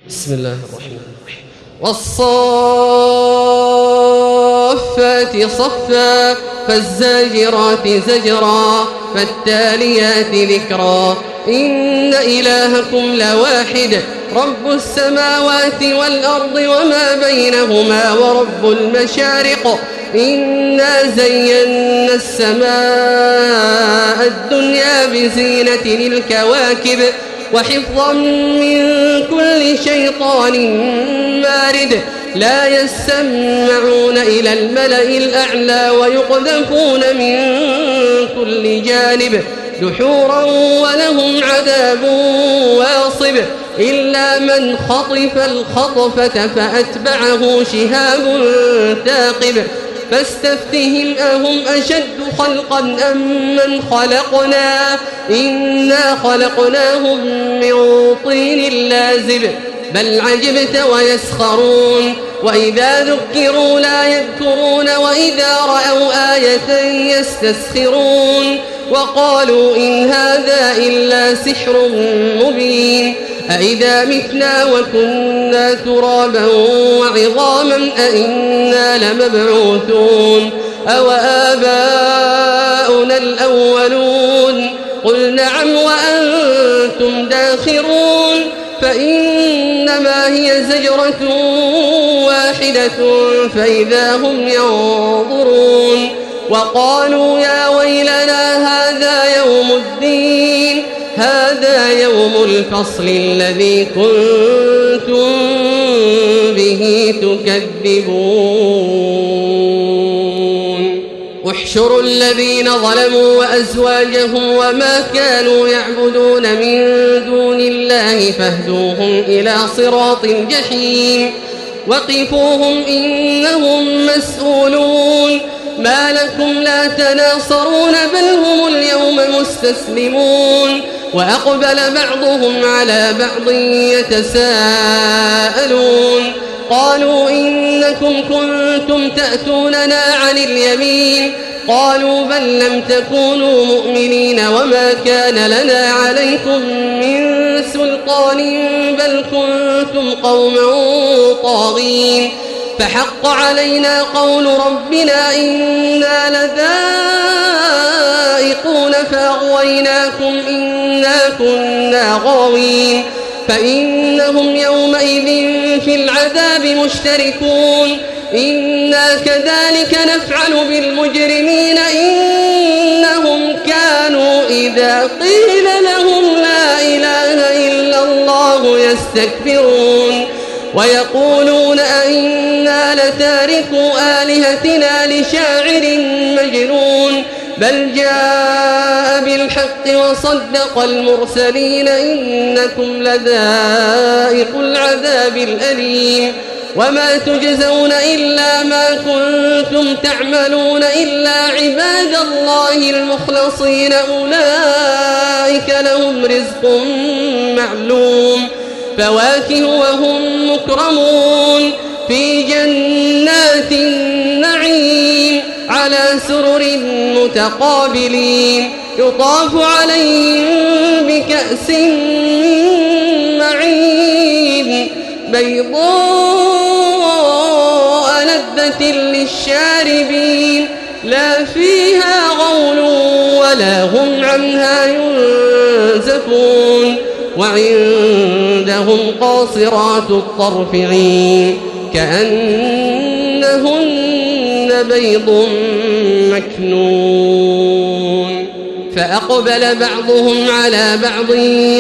بسم الله الرحمن الرحيم. والصافات صفا فالزاجرات زجرا فالتاليات ذكرا إن إلهكم لواحد رب السماوات والأرض وما بينهما ورب المشارق إنا زينا السماء الدنيا بزينة الكواكب وحفظا من كل شيطان مارد لا يسمعون إلى الملأ الأعلى ويقذفون من كل جانب دحورا ولهم عذاب واصب إلا من خطف الخطفة فأتبعه شهاب ثاقب فاستفتهم أهم أشد خلقا أم من خلقنا إنا خلقناهم من طين لازب بل عجبت ويسخرون وإذا ذكروا لا يذكرون وإذا رأوا آية يستسخرون وقالوا إن هذا إلا سحر مبين أإذا متنا وكنا ترابا وعظاما أإنا لمبعوثون أو آباؤنا الأولون قل نعم وأنتم داخرون فإنما هي زجرة واحدة فإذا هم ينظرون وقالوا يا ويلنا هذا يوم الدين هذا يوم الفصل الذي كنتم به تكذبون احشروا الذين ظلموا وأزواجهم وما كانوا يعبدون من دون الله فاهدوهم إلى صراط الجحيم وقفوهم إنهم مسؤولون ما لكم لا تناصرون بل هم اليوم مستسلمون وأقبل بعضهم على بعض يتساءلون قالوا إنكم كنتم تأتوننا عن اليمين قالوا بل لم تكونوا مؤمنين وما كان لنا عليكم من سلطان بل كنتم قوما طاغين فحق علينا قول ربنا إنا لذائقون فأغويناكم إنا كنا غاوين فإنهم يومئذ في العذاب مشتركون إنا كذلك نفعل بالمجرمين إنهم كانوا إذا قيل لهم لا إله إلا الله يستكبرون ويقولون أئنا لتاركوا آلهتنا لشاعر مجنون بل جاء بالحق وصدق المرسلين إنكم لذائق العذاب الأليم وما تجزون إلا ما كنتم تعملون إلا عباد الله المخلصين أولئك لهم رزق معلوم فواكه وهم مكرمون في جنات النعيم على سرر متقابلين يطاف عليهم بكأس من معين بيضاء لذة للشاربين لا فيها غول ولا هم عنها ينزفون وعندهم قاصرات الطرف عين كأنهن بيض مكنون فأقبل بعضهم على بعض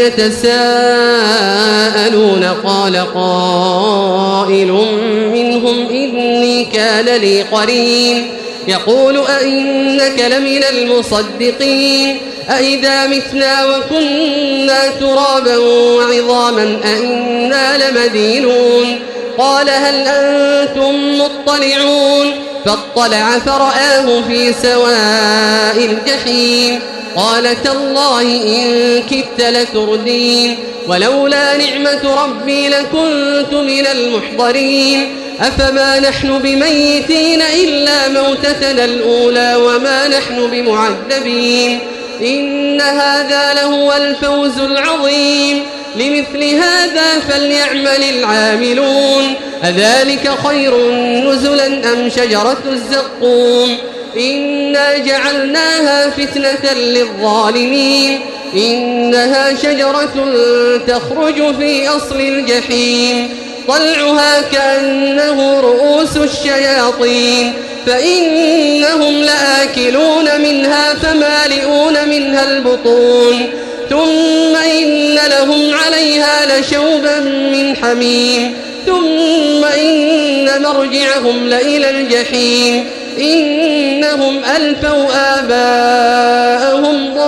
يتساءلون قال قائل منهم إني كان لي قرين يقول أئنك لمن المصدقين أئذا متنا وكنا ترابا وعظاما أئنا لمدينون قال هل أنتم مطلعون فاطلع فرآه في سواء الجحيم قال تالله إن كدت لتردين ولولا نعمة ربي لكنت من المحضرين أفما نحن بميتين إلا موتتنا الأولى وما نحن بمعذبين إن هذا لهو الفوز العظيم لمثل هذا فليعمل العاملون أذلك خير نزلا أم شجرة الزقوم إنا جعلناها فتنة للظالمين إنها شجرة تخرج في أصل الجحيم طلعها كأنه رؤوس الشياطين فإنهم لآكلون منها فمالئون منها البطون ثم إن لهم عليها لشوبا من حميم ثم إن مرجعهم لإلى الجحيم إنهم ألفوا آباءهم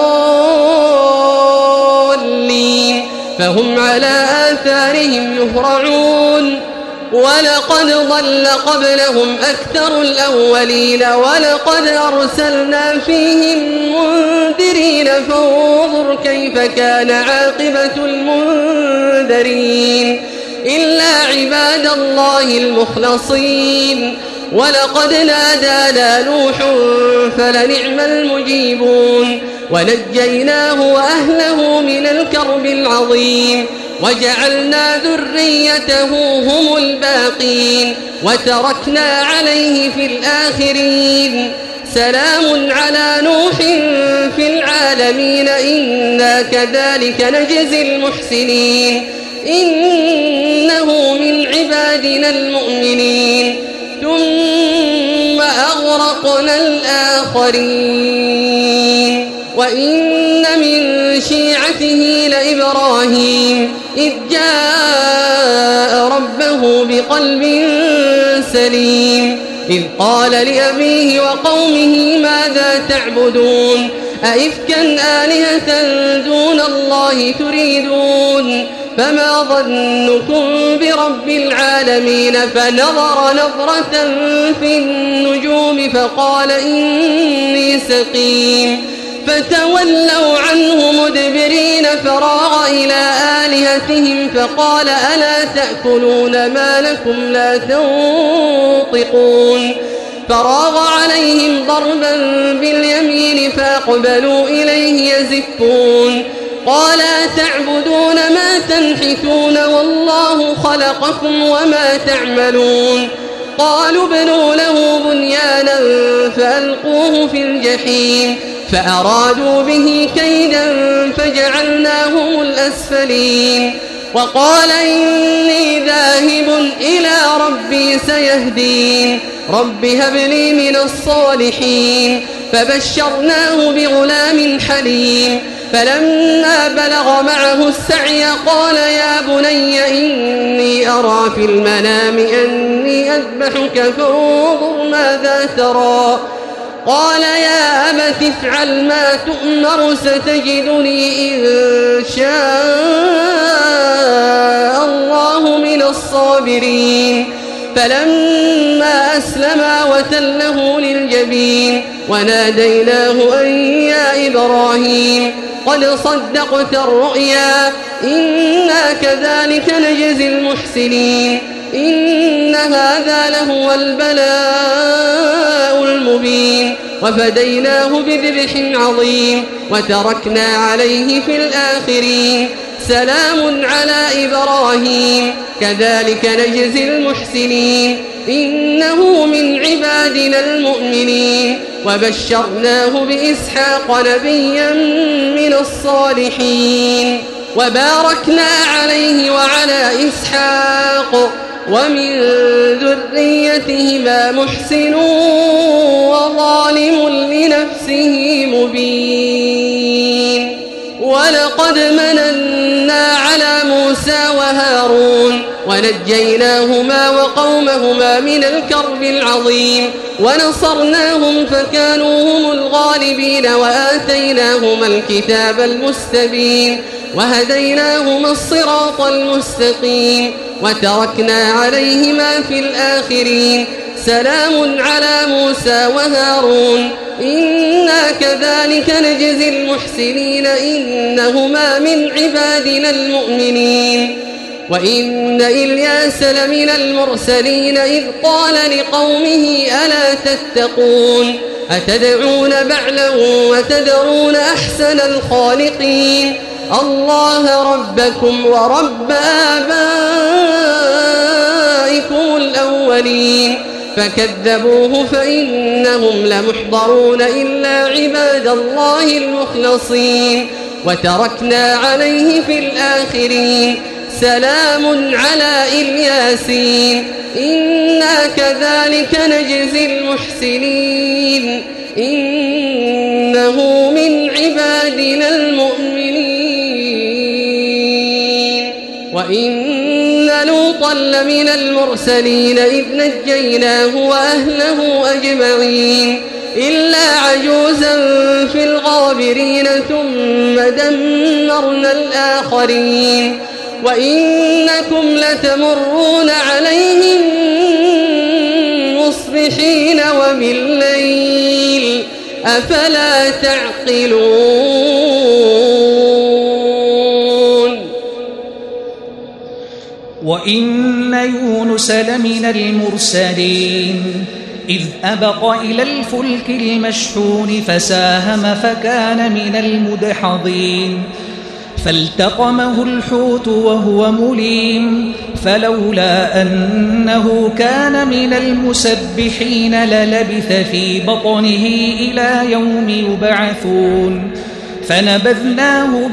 ضالين فهم على آثارهم يهرعون ولقد ضل قبلهم أكثر الأولين ولقد أرسلنا فيهم منذرين فانظر كيف كان عاقبة المنذرين إلا عباد الله المخلصين ولقد نادانا نوح فلنعم المجيبون ونجيناه وأهله من الكرب العظيم وجعلنا ذريته هم الباقين وتركنا عليه في الآخرين سلام على نوح في العالمين إنا كذلك نجزي المحسنين إنه من عبادنا المؤمنين ثم أغرقنا الآخرين وإن من شيعته لإبراهيم إذ جاء ربه بقلب سليم إذ قال لأبيه وقومه ماذا تعبدون أئفكا آلهة دون الله تريدون فما ظنكم برب العالمين فنظر نظرة في النجوم فقال إني سقيم فتولوا عنه مدبرين فراغ إلى آلهتهم فقال ألا تأكلون ما لكم لا تنطقون فراغ عليهم ضربا باليمين فأقبلوا إليه يزفون قال تعبدون ما تنحتون والله خلقكم وما تعملون قالوا ابنوا له بنيانا فألقوه في الجحيم فأرادوا به كيدا فجعلناهم الأسفلين وقال إني ذاهب إلى ربي سيهدين رب هب لي من الصالحين فبشرناه بغلام حليم فلما بلغ معه السعي قال يا بني إني أرى في المنام أني أذبحك فانظر ماذا ترى قال يا أبت افعل ما تؤمر ستجدني إن شاء الله من الصابرين فلما أسلما وتله للجبين وناديناه أن يا إبراهيم قد صدقت الرؤيا إنا كذلك نجزي المحسنين إن هذا لهو البلاء المبين وفديناه بذبح عظيم وتركنا عليه في الآخرين سلام على إبراهيم كذلك نجزي المحسنين إنه من عبادنا المؤمنين وبشرناه بإسحاق نبيا من الصالحين وباركنا عليه وعلى إسحاق ومن ذريتهما محسن وظالم لنفسه مبين ولقد مننا على موسى وهارون ونجيناهما وقومهما من الكرب العظيم ونصرناهم فكانوا هم الغالبين وآتيناهما الكتاب المستبين وهديناهما الصراط المستقيم وتركنا عليهما في الآخرين سلام على موسى وهارون إنا كذلك نجزي المحسنين إنهما من عبادنا المؤمنين وإن إلياس لمن المرسلين إذ قال لقومه ألا تتقون أتدعون بعلا وتذرون أحسن الخالقين الله ربكم ورب آبائكم الأولين فكذبوه فإنهم لمحضرون إلا عباد الله المخلصين وتركنا عليه في الآخرين سلام على الياسين إنا كذلك نجزي المحسنين إنه من عبادنا المؤمنين وإن لوطا لمن المرسلين إذ نجيناه وأهله أجمعين إلا عجوزا في الغابرين ثم دمرنا الآخرين وإنكم لتمرون عليهم مصبحين وبالليل أفلا تعقلون وإن يونس لمن المرسلين إذ أبق إلى الفلك المشحون فساهم فكان من المدحضين فالتقمه الحوت وهو مليم فلولا أنه كان من المسبحين للبث في بطنه إلى يوم يبعثون فنبذناه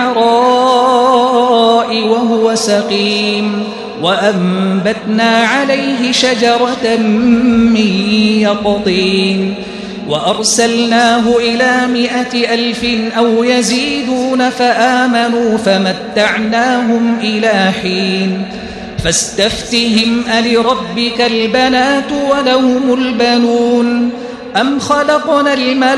بالعراء وهو سقيم وأنبتنا عليه شجرة من يقطين وأرسلناه إلى 100,000 أو يزيدون فآمنوا فمتعناهم إلى حين فاستفتهم ألربك البنات ولهم البنون أم خلقنا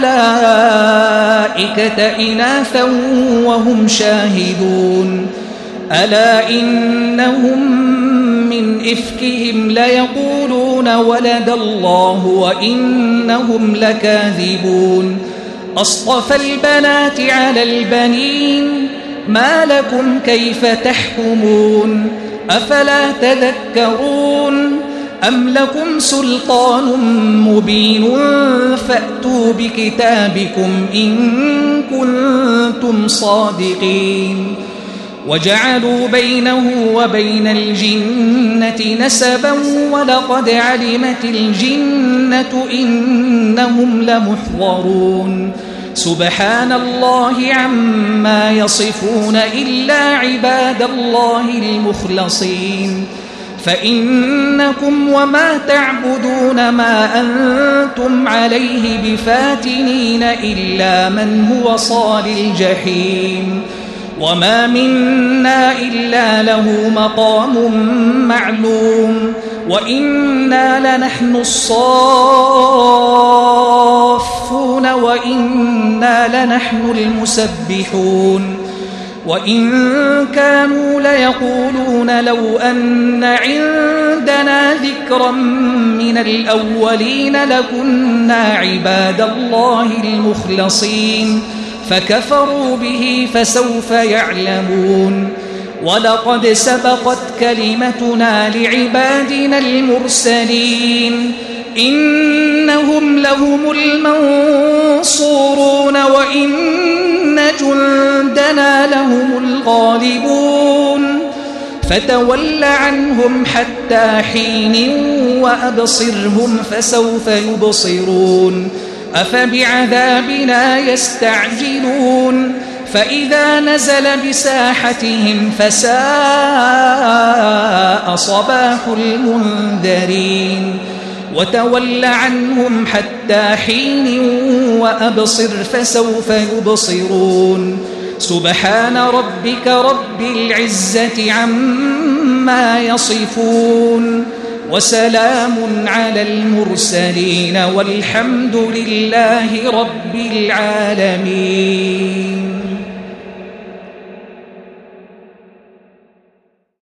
الملائكة إناثا وهم شاهدون ألا إنهم من إفكهم ليقولون ولد الله وإنهم لكاذبون أصطفى البنات على البنين ما لكم كيف تحكمون أفلا تذكرون أم لكم سلطان مبين فأتوا بكتابكم إن كنتم صادقين وجعلوا بينه وبين الجنة نسبا ولقد علمت الجنة إنهم لمحضرون سبحان الله عما يصفون إلا عباد الله المخلصين فإنكم وما تعبدون ما أنتم عليه بفاتنين إلا من هو صال الجحيم وما منا إلا له مقام معلوم وإنا لنحن الصافون وإنا لنحن المسبحون وإن كانوا ليقولون لو أن عندنا ذكرا من الأولين لكنا عباد الله المخلصين فكفروا به فسوف يعلمون ولقد سبقت كلمتنا لعبادنا المرسلين إنهم لهم المنصورون وإن جندنا لهم الغالبون فتول عنهم حتى حين وأبصرهم فسوف يبصرون أفبعذابنا يستعجلون فإذا نزل بساحتهم فساء صباح المنذرين وتول عنهم حتى حين وأبصر فسوف يبصرون سبحان ربك رب العزة عما يصفون وسلام على المرسلين والحمد لله رب العالمين.